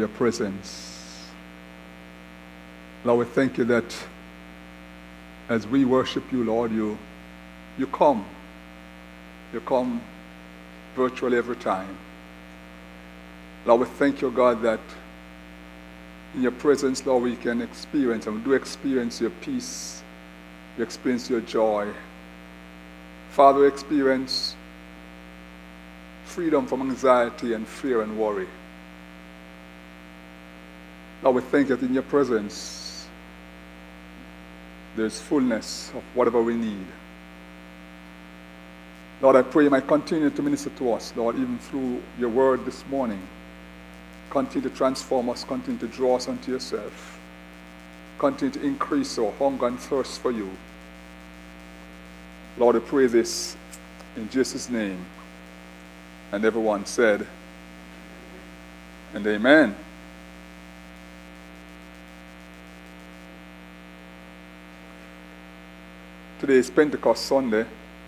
your presence. Lord, we thank you that as we worship you, Lord, you come. You come virtually every time. Lord, we thank you, God, that in your presence, Lord, we can experience, and we do experience your peace. We experience your joy. Father, we experience freedom from anxiety and fear and worry. Lord, we thank you that in your presence, there's fullness of whatever we need. Lord, I pray you might continue to minister to us, Lord, even through your word this morning. Continue to transform us, continue to draw us unto yourself. Continue to increase our hunger and thirst for you. Lord, I pray this in Jesus' name. And everyone said, and amen. Today is Pentecost Sunday.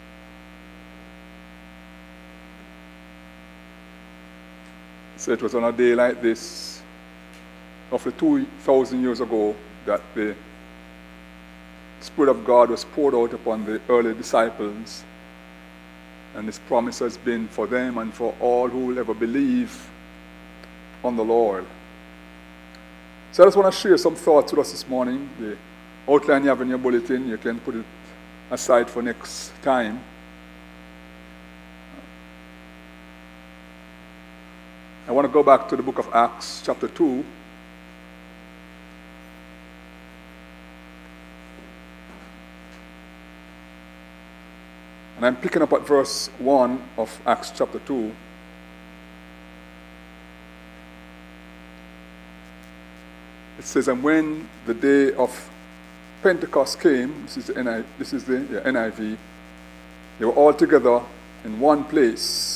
So it was on a day like this, roughly 2,000 years ago, that the Spirit of God was poured out upon the early disciples. And this promise has been for them and for all who will ever believe on the Lord. So I just want to share some thoughts with us this morning. The outline you have in your bulletin, you can put it aside for next time. I want to go back to the book of Acts, chapter 2. And I'm picking up at verse 1 of Acts chapter 2. It says, and when the day of Pentecost came, this is the NIV, they were all together in one place.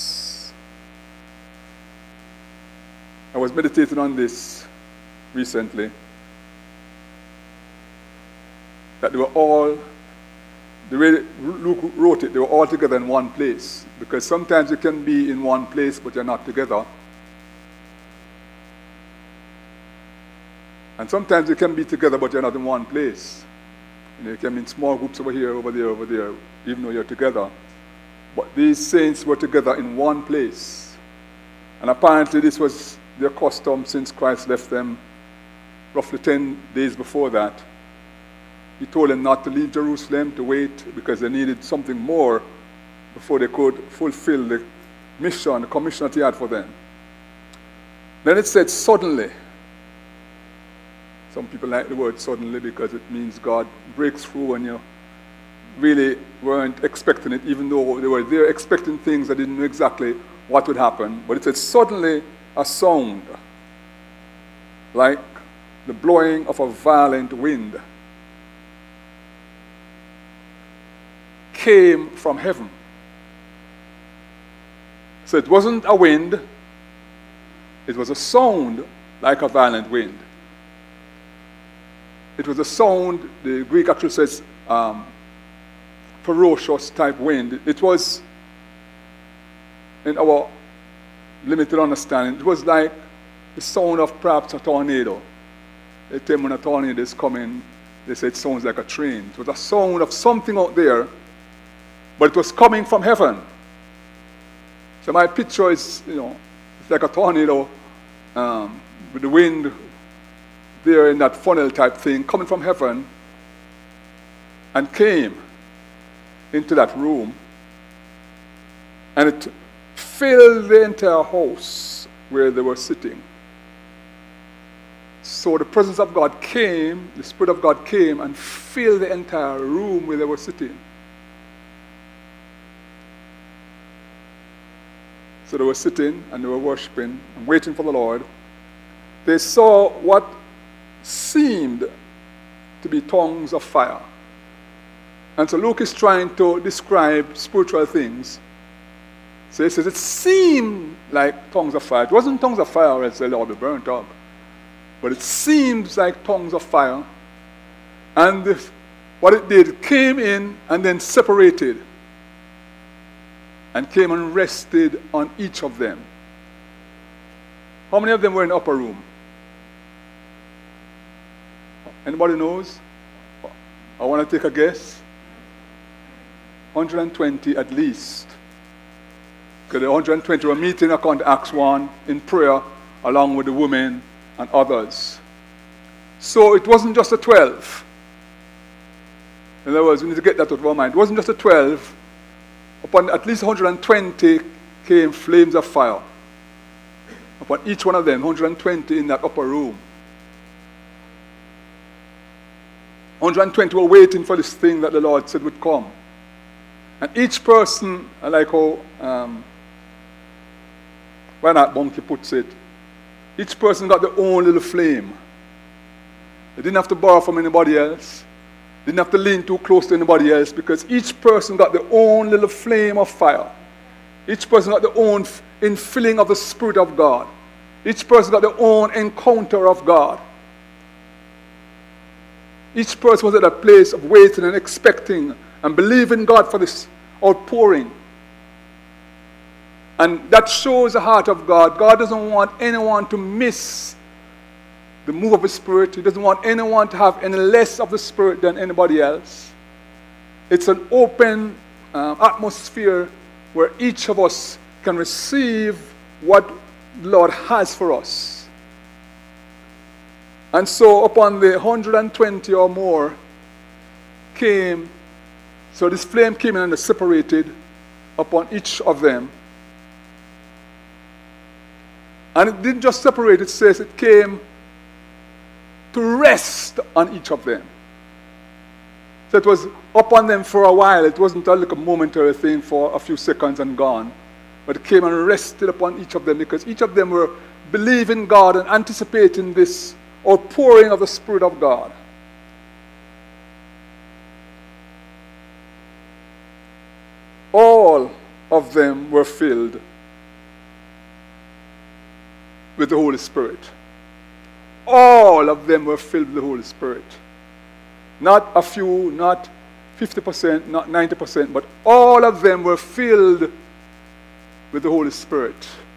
I was meditating on this recently, that they were all, the way Luke wrote it, they were all together in one place. Because sometimes you can be in one place, but you're not together. And sometimes you can be together, but you're not in one place. You can be in small groups over here, over there, even though you're together. But these saints were together in one place. And apparently this was their custom since Christ left them roughly 10 days before that. He told them not to leave Jerusalem, to wait, because they needed something more before they could fulfill the mission, the commission that he had for them. Then it said, suddenly. Some people like the word suddenly because it means God breaks through and you really weren't expecting it, even though they were there expecting things that didn't know exactly what would happen. But it said, suddenly a sound like the blowing of a violent wind came from heaven. So it wasn't a wind, it was a sound like a violent wind. It was a sound, the Greek actually says ferocious type wind. It was, in our limited understanding, it was like the sound of perhaps a tornado. They tell me when a tornado is coming, they say it sounds like a train. It was a sound of something out there, but it was coming from heaven. So my picture is, it's like a tornado with the wind there in that funnel type thing coming from heaven and came into that room, and it filled the entire house where they were sitting. So the presence of God came, the Spirit of God came and filled the entire room where they were sitting. So they were sitting and they were worshiping and waiting for the Lord. They saw what seemed to be tongues of fire. And so Luke is trying to describe spiritual things. So he says it seemed like tongues of fire. It wasn't tongues of fire, or else they'll all be burnt up. But it seems like tongues of fire. And what it did, came in and then separated. And came and rested on each of them. How many of them were in the upper room? Anybody knows? I want to take a guess. 120 at least. Because the 120 were meeting according to Acts 1 in prayer along with the women and others. So it wasn't just the 12. In other words, we need to get that out of our mind. It wasn't just the 12. Upon at least 120 came flames of fire. Upon each one of them, 120 in that upper room. 120 were waiting for this thing that the Lord said would come. And each person, I like how Reinhard Bonnke puts it, each person got their own little flame. They didn't have to borrow from anybody else. They didn't have to lean too close to anybody else, because each person got their own little flame of fire. Each person got their own infilling of the Spirit of God. Each person got their own encounter of God. Each person was at a place of waiting and expecting and believing God for this outpouring. And that shows the heart of God. God doesn't want anyone to miss the move of the Spirit. He doesn't want anyone to have any less of the Spirit than anybody else. It's an open atmosphere where each of us can receive what the Lord has for us. And so upon the 120 or more came, so this flame came in and it separated upon each of them. And it didn't just separate, it says it came to rest on each of them. So it was upon them for a while. It wasn't a little momentary thing for a few seconds and gone. But it came and rested upon each of them, because each of them were believing God and anticipating this outpouring of the Spirit of God. All of them were filled with the Holy Spirit. All of them were filled with the Holy Spirit. Not a few, not 50%, not 90%, but all of them were filled with the Holy Spirit.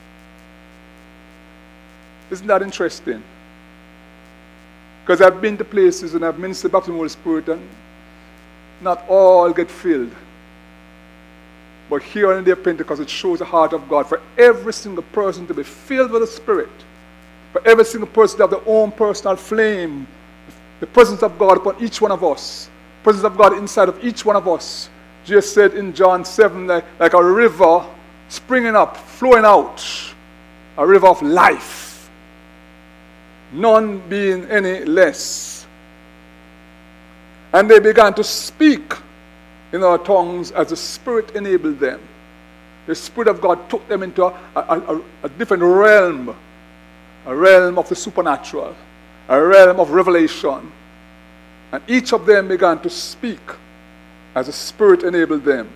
Isn't that interesting? Because I've been to places and I've ministered back to the Holy Spirit, and not all get filled. But here on the day of Pentecost, it shows the heart of God for every single person to be filled with the Spirit. For every single person to have their own personal flame. The presence of God upon each one of us. The presence of God inside of each one of us. Jesus said in John 7, like a river springing up, flowing out. A river of life. None being any less. And they began to speak in our tongues as the Spirit enabled them. The Spirit of God took them into a different realm. A realm of the supernatural. A realm of revelation. And each of them began to speak as the Spirit enabled them.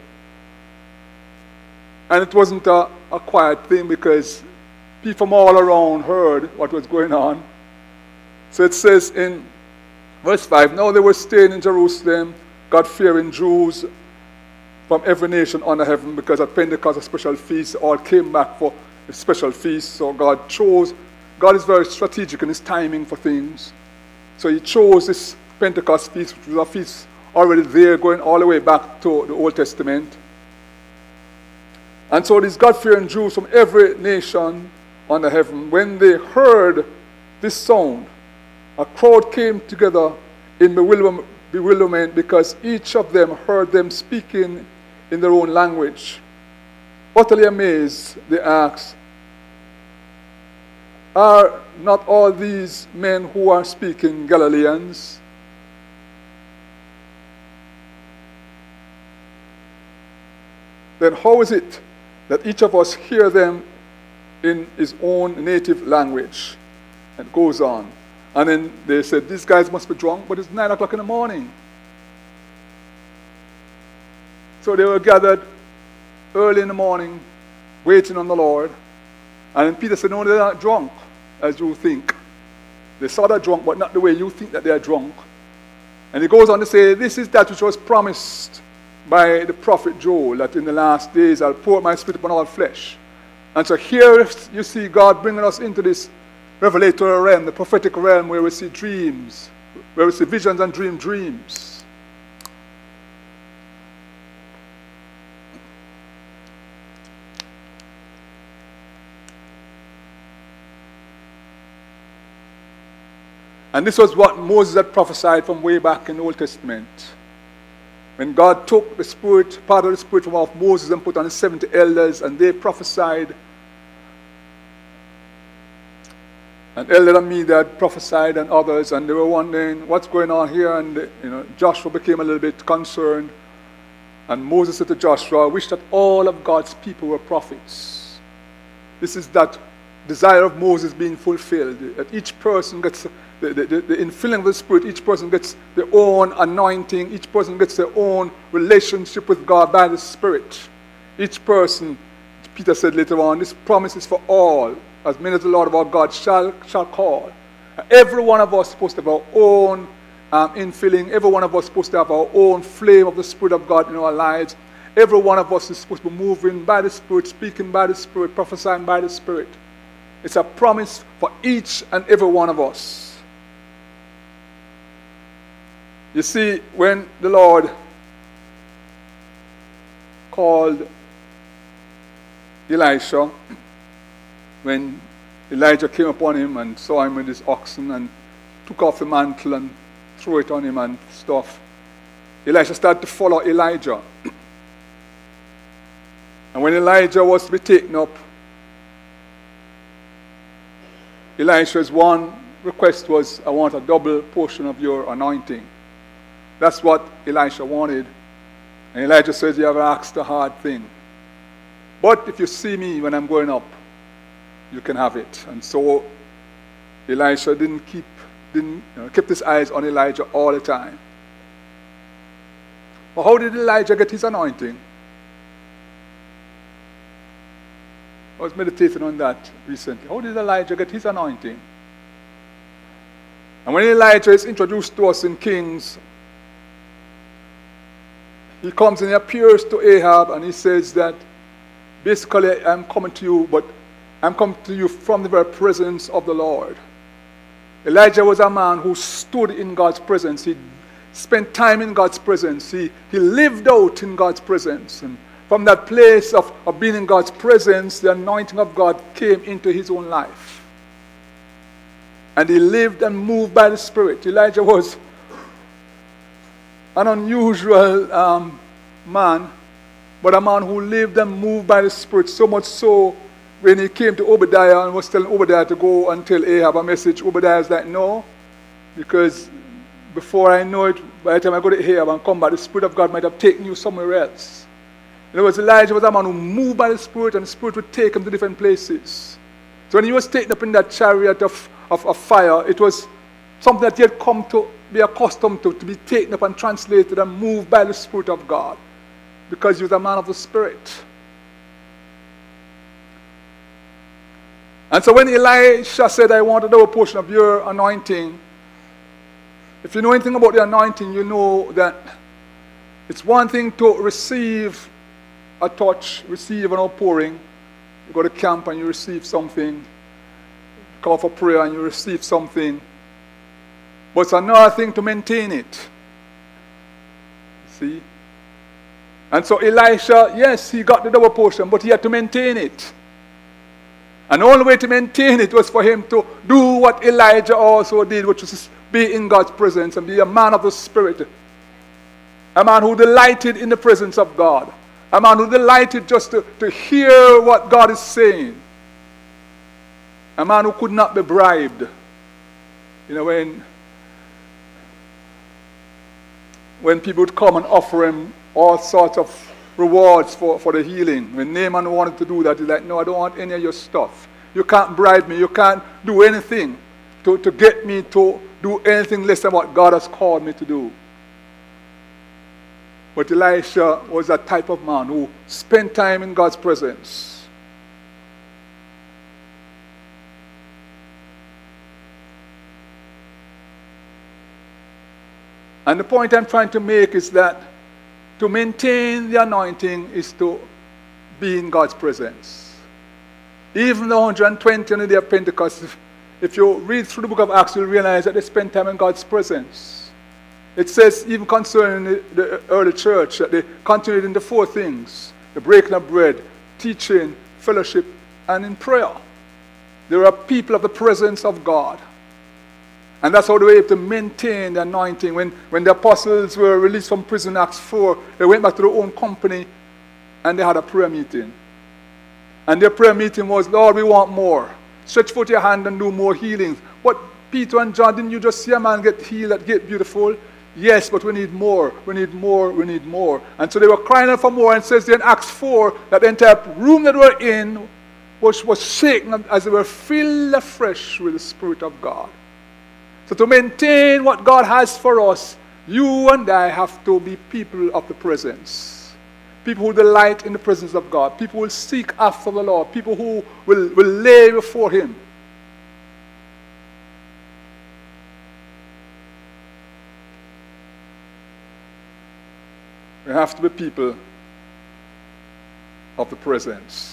And it wasn't a quiet thing, because people from all around heard what was going on. So it says in verse 5, now they were staying in Jerusalem, God-fearing Jews from every nation under heaven, because at Pentecost, a special feast, all came back for a special feast. So God is very strategic in his timing for things. So he chose this Pentecost feast, which was a feast already there, going all the way back to the Old Testament. And so these God-fearing Jews from every nation under heaven, when they heard this sound, a crowd came together in bewilderment, because each of them heard them speaking in their own language. Utterly amazed, they asked, are not all these men who are speaking Galileans? Then how is it that each of us hear them in his own native language? And it goes on. And then they said, these guys must be drunk, but it's 9 o'clock in the morning. So they were gathered early in the morning, waiting on the Lord. And then Peter said, no, they're not drunk, as you think. They saw they're drunk, but not the way you think that they're drunk. And he goes on to say, this is that which was promised by the prophet Joel, that in the last days I'll pour my Spirit upon all flesh. And so here you see God bringing us into this revelatory realm, the prophetic realm, where we see dreams, where we see visions and dreams. And this was what Moses had prophesied from way back in the Old Testament. When God took the Spirit, part of the Spirit from off Moses and put on the 70 elders, and they prophesied. And Elder and me that prophesied and others, and they were wondering what's going on here. And Joshua became a little bit concerned. And Moses said to Joshua, I wish that all of God's people were prophets. This is that desire of Moses being fulfilled. That each person gets the infilling of the Spirit, each person gets their own anointing, each person gets their own relationship with God by the Spirit. Each person, Peter said later on, this promise is for all, as many as the Lord of our God shall call. Every one of us is supposed to have our own infilling. Every one of us is supposed to have our own flame of the Spirit of God in our lives. Every one of us is supposed to be moving by the Spirit, speaking by the Spirit, prophesying by the Spirit. It's a promise for each and every one of us. You see, when the Lord called Elisha, when Elijah came upon him and saw him with his oxen and took off the mantle and threw it on him and stuff, Elisha started to follow Elijah. And when Elijah was to be taken up, Elisha's one request was, I want a double portion of your anointing. That's what Elisha wanted. And Elijah says, you have asked a hard thing. But if you see me when I'm going up, you can have it. And so Elisha kept his eyes on Elijah all the time. But how did Elijah get his anointing? I was meditating on that recently. How did Elijah get his anointing? And when Elijah is introduced to us in Kings, he comes and he appears to Ahab and he says that basically I'm coming to you, but I'm coming to you from the very presence of the Lord. Elijah was a man who stood in God's presence. He spent time in God's presence. He lived out in God's presence. And from that place of being in God's presence, the anointing of God came into his own life. And he lived and moved by the Spirit. Elijah was an unusual man, but a man who lived and moved by the Spirit, so much so when he came to Obadiah and was telling Obadiah to go and tell Ahab a message, Obadiah was like, no, because before I know it, by the time I go to Ahab and come back, the Spirit of God might have taken you somewhere else. In other words, Elijah was a man who moved by the Spirit, and the Spirit would take him to different places. So when he was taken up in that chariot of fire, it was something that he had come to be accustomed to be taken up and translated and moved by the Spirit of God, because he was a man of the Spirit. And so when Elisha said, I want a double portion of your anointing, if you know anything about the anointing, you know that it's one thing to receive a touch, receive an outpouring. You go to camp and you receive something, you come for prayer and you receive something. But it's another thing to maintain it. See? And so Elisha, yes, he got the double portion, but he had to maintain it. And the only way to maintain it was for him to do what Elijah also did, which was be in God's presence and be a man of the Spirit. A man who delighted in the presence of God. A man who delighted just to hear what God is saying. A man who could not be bribed. You know, when people would come and offer him all sorts of rewards for the healing. When Naaman wanted to do that, he's like, no, I don't want any of your stuff. You can't bribe me. You can't do anything to get me to do anything less than what God has called me to do. But Elisha was that type of man who spent time in God's presence. And the point I'm trying to make is that to maintain the anointing is to be in God's presence. Even the 120 on the day of Pentecost, if you read through the book of Acts, you'll realize that they spent time in God's presence. It says, even concerning the early church, that they continued in the four things: the breaking of bread, teaching, fellowship, and in prayer. They were people of the presence of God. And that's how they were able to maintain the anointing. When the apostles were released from prison, Acts 4, they went back to their own company and they had a prayer meeting. And their prayer meeting was, Lord, we want more. Stretch forth your hand and do more healings. What, Peter and John, didn't you just see a man get healed at Gate Beautiful? Yes, but we need more. We need more. We need more. And so they were crying out for more. And it says there in Acts 4 that the entire room that they were in was shaken as they were filled afresh with the Spirit of God. So to maintain what God has for us, you and I have to be people of the presence. People who delight in the presence of God. People who will seek after the Lord. People who will lay before Him. We have to be people of the presence.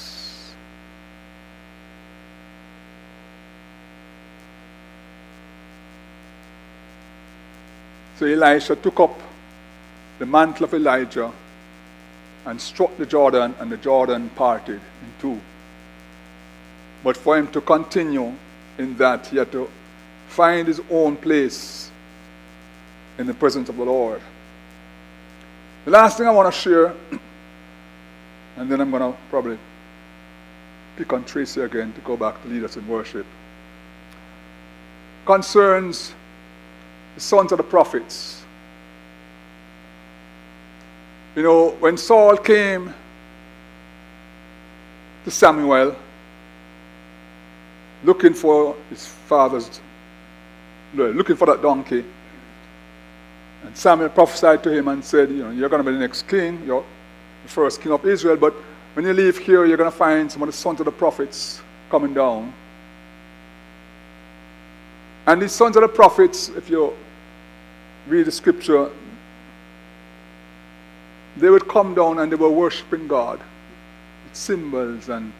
So Elisha took up the mantle of Elijah and struck the Jordan, and the Jordan parted in two. But for him to continue in that, he had to find his own place in the presence of the Lord. The last thing I want to share, and then I'm going to probably pick on Tracy again to go back to lead us in worship, concerns the sons of the prophets. You know, when Saul came to Samuel looking for his father's, looking for that donkey, and Samuel prophesied to him and said, you know, you're going to be the next king, you're the first king of Israel, but when you leave here, you're going to find some of the sons of the prophets coming down. And these sons of the prophets, if you read the scripture, they would come down and they were worshiping God with cymbals and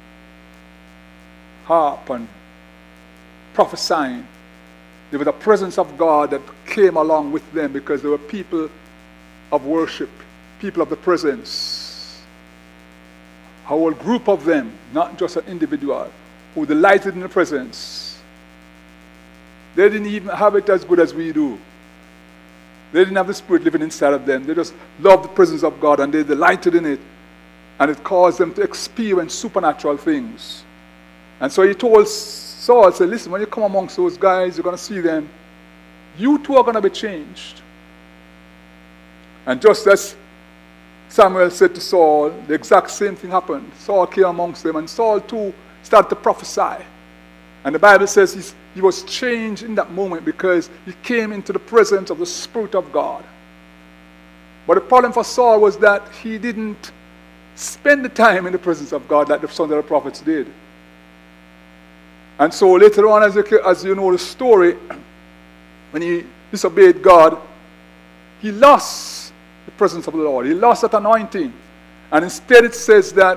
harp and prophesying. There was a presence of God that came along with them because they were people of worship, people of the presence. A whole group of them, not just an individual, who delighted in the presence. They didn't even have it as good as we do. They didn't have the Spirit living inside of them. They just loved the presence of God and they delighted in it. And it caused them to experience supernatural things. And so he told Saul, said, listen, when you come amongst those guys, you're going to see them. You too are going to be changed. And just as Samuel said to Saul, the exact same thing happened. Saul came amongst them and Saul too started to prophesy. And the Bible says he was changed in that moment because he came into the presence of the Spirit of God. But the problem for Saul was that he didn't spend the time in the presence of God like the sons of the prophets did. And so later on, as you know the story, when he disobeyed God, he lost the presence of the Lord. He lost that anointing. And instead it says that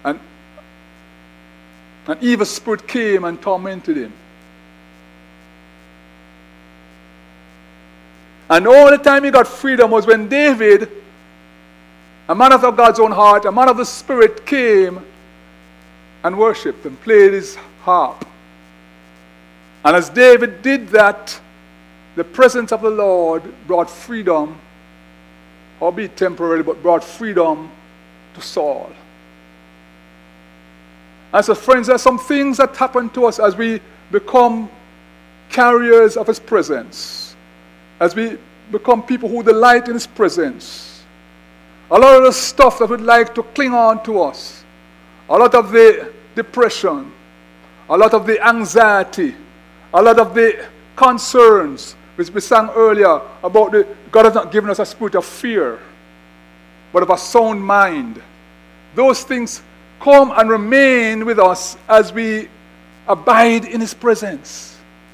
an evil spirit came and tormented him. And all the time he got freedom was when David, a man of God's own heart, a man of the Spirit, came and worshipped and played his harp. And as David did that, the presence of the Lord brought freedom, albeit temporarily, but brought freedom to Saul. And so, friends, there are some things that happen to us as we become carriers of His presence, as we become people who delight in His presence. A lot of the stuff that would like to cling on to us, a lot of the depression, a lot of the anxiety, a lot of the concerns, which we sang earlier about God has not given us a spirit of fear, but of a sound mind. Those things come and remain with us as we abide in His presence.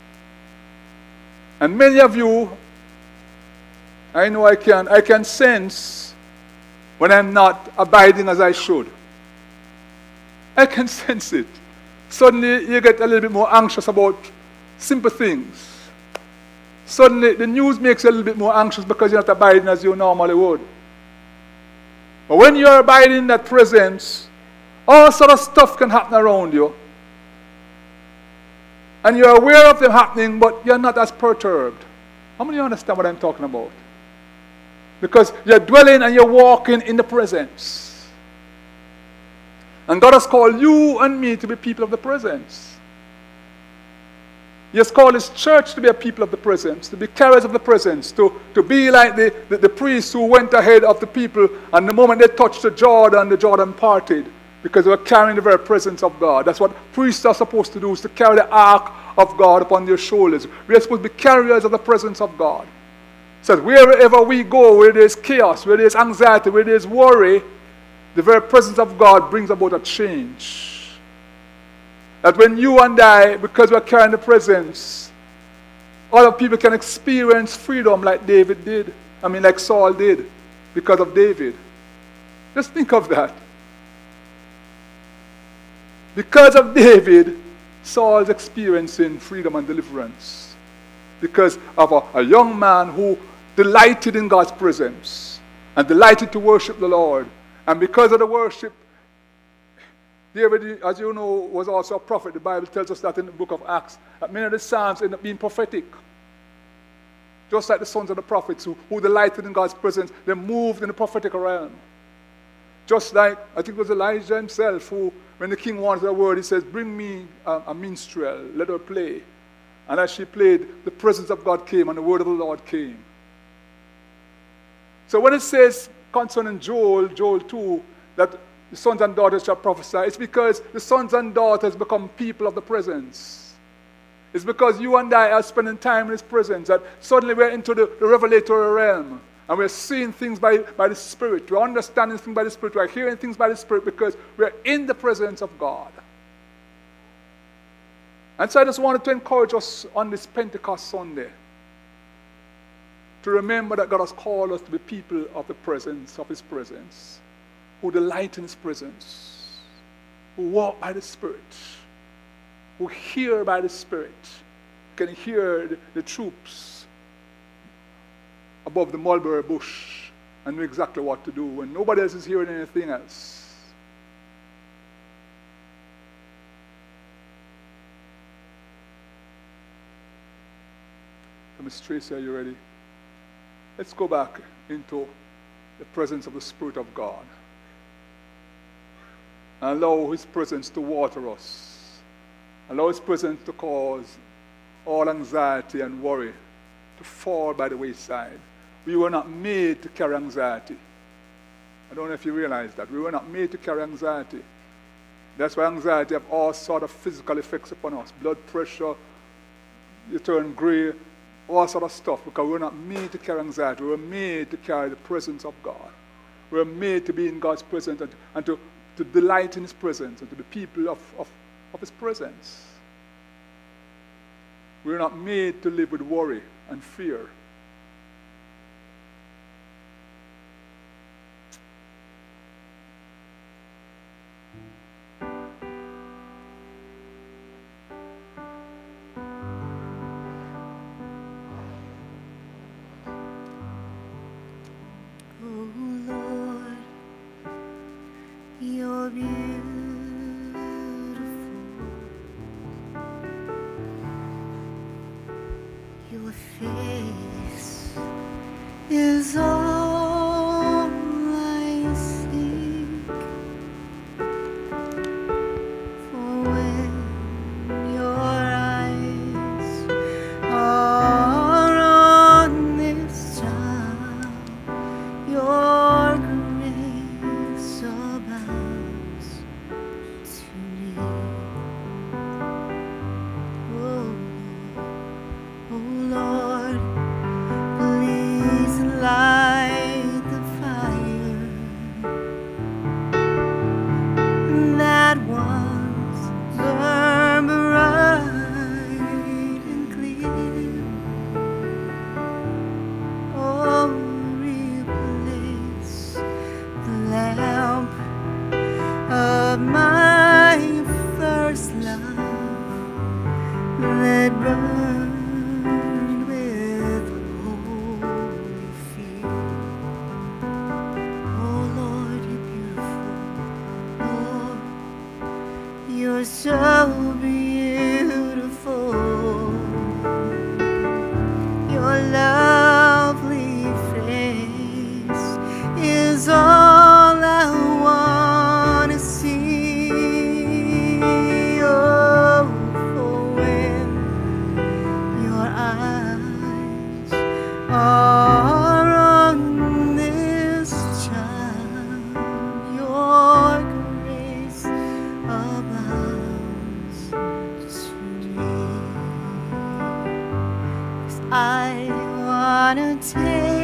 And many of you, I know I can sense when I'm not abiding as I should. I can sense it. Suddenly you get a little bit more anxious about simple things. Suddenly, the news makes you a little bit more anxious because you're not abiding as you normally would. But when you're abiding in that presence, all sort of stuff can happen around you. And you're aware of them happening, but you're not as perturbed. How many of you understand what I'm talking about? Because you're dwelling and you're walking in the presence. And God has called you and me to be people of the presence. He has called his church to be a people of the presence, to be carriers of the presence, to be like the priests who went ahead of the people, and the moment they touched the Jordan parted, because they were carrying the very presence of God. That's what priests are supposed to do, is to carry the ark of God upon their shoulders. We are supposed to be carriers of the presence of God. It says, wherever we go, where there is chaos, where there is anxiety, where there is worry, the very presence of God brings about a change. That when you and I, because we're carrying the presence, other people can experience freedom like David did. Like Saul did, because of David. Just think of that. Because of David, Saul is experiencing freedom and deliverance. Because of a young man who delighted in God's presence and delighted to worship the Lord. And because of the worship, David, as you know, was also a prophet. The Bible tells us that in the book of Acts, that many of the Psalms end up being prophetic. Just like the sons of the prophets who delighted in God's presence, they moved in the prophetic realm. Just like, I think it was Elijah himself who, when the king wanted a word, he says, bring me a minstrel, let her play. And as she played, the presence of God came and the word of the Lord came. So when it says concerning Joel 2, that the sons and daughters shall prophesy, it's because the sons and daughters become people of the presence. It's because you and I are spending time in his presence that suddenly we're into the revelatory realm. And we're seeing things by the Spirit. We're understanding things by the Spirit. We're hearing things by the Spirit because we're in the presence of God. And so I just wanted to encourage us on this Pentecost Sunday to remember that God has called us to be people of the presence, of his presence, who delight in his presence, who walk by the Spirit, who hear by the Spirit, can hear the troops above the mulberry bush and know exactly what to do when nobody else is hearing anything else. So Miss Tracy, are you ready? Let's go back into the presence of the Spirit of God and allow his presence to water us. Allow his presence to cause all anxiety and worry to fall by the wayside. We were not made to carry anxiety. I don't know if you realize that. We were not made to carry anxiety. That's why anxiety have all sort of physical effects upon us. Blood pressure, you turn gray, all sort of stuff, because we were not made to carry anxiety. We were made to carry the presence of God. We were made to be in God's presence and to delight in his presence and to be people of his presence. We were not made to live with worry and fear. You're beautiful. Your face is all I seek. For when your eyes are on this child, your grace abounds to me. Oh Lord, please light are on this child. Your grace abounds to me. 'Cause I wanna take